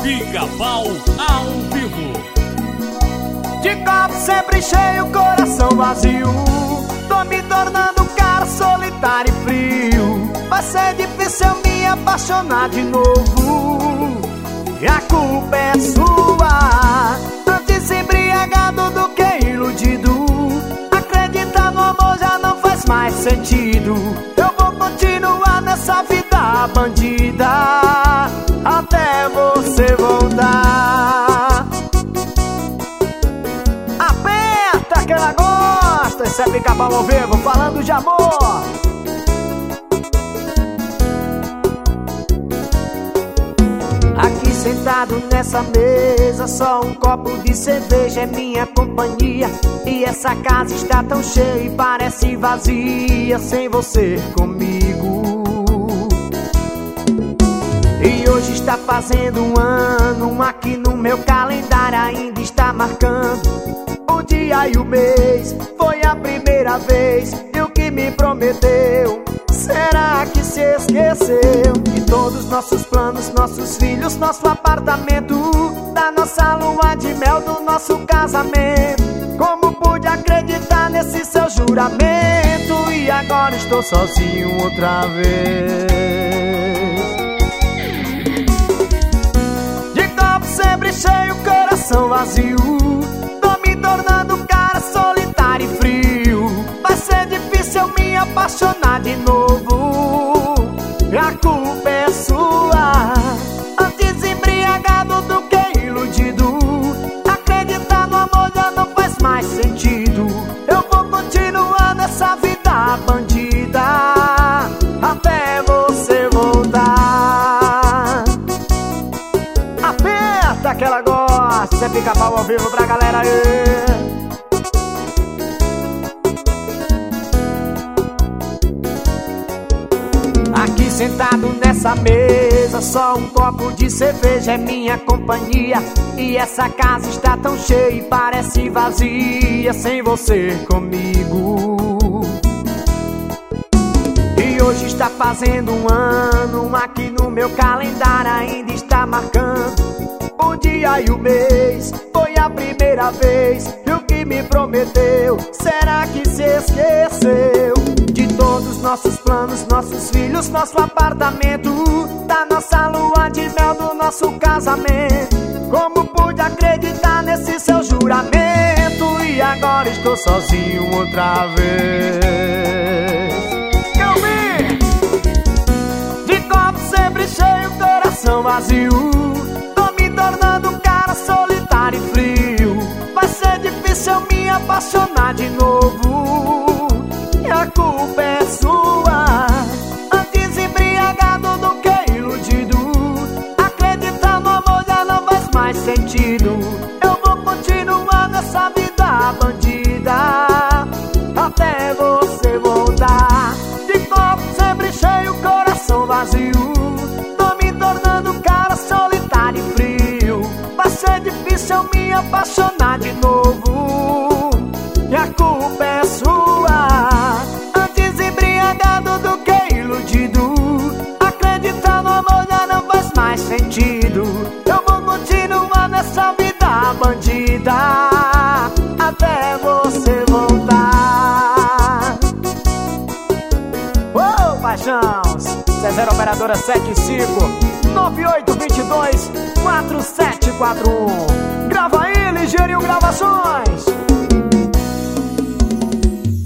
Pica-Pau ao vivo. De copo sempre cheio, coração vazio. Tô me tornando um cara solitário e frio. Vai ser difícil eu me apaixonar de novo, e a culpa é sua. Antes embriagado do que iludido, acreditar no amor já não faz mais sentido. Eu vou continuar nessa vida bandida até você voltar. Aperta que ela gosta. Esse é Pica-Pau ao vivo, falando de amor. Aqui sentado nessa mesa, só um copo de cerveja é minha companhia. E essa casa está tão cheia e parece vazia sem você comigo. E hoje está fazendo um ano, aqui no meu calendário ainda está marcando o dia e o mês. Foi a primeira vez, e o que me prometeu, será que se esqueceu? De todos nossos planos, nossos filhos, nosso apartamento, da nossa lua de mel, do nosso casamento. Como pude acreditar nesse seu juramento? E agora estou sozinho outra vez. De copo sempre cheio, coração vazio. Tô me tornando um cara solitário e frio. Vai ser difícil eu me apaixonar de novo, a culpa é sua. Antes embriagado do que iludido, acreditar no amor já não faz mais sentido. Eu vou continuar nessa vida bandida até você voltar. Aperta que ela gosta. Você Pica-Pau ao vivo pra galera aí. Aqui sentado nessa mesa, só um copo de cerveja é minha companhia. E essa casa está tão cheia e parece vazia sem você comigo. E hoje está fazendo um ano, aqui no meu calendário ainda está marcando o dia e o mês. Foi a primeira vez, e o que me prometeu, será que se esqueceu? De todos nossos planos, nossos filhos, nosso apartamento, da nossa lua de mel, do nosso casamento. Como pude acreditar nesse seu juramento? E agora estou sozinho outra vez. Eu vi! De copo sempre cheio, coração vazio. Tô me tornando um cara solitário e frio. Vai ser difícil eu me apaixonar de novo, e a culpa é sua. Antes embriagado do que iludido, acreditar no amor já não faz mais sentido. Eu vou continuar nessa vida bandida até você voltar. De copo sempre cheio, coração vazio. Tô me tornando um cara solitário e frio. Vai ser difícil eu me apaixonar de novo, e a culpa é sua. Antes embriagado do que iludido, acreditar no amor já não faz mais sentido. Eu vou continuar nessa vida bandida até você voltar. Ô, paixão! 00 operadora 7598224741. Grava aí, Ligeirinho Gravações.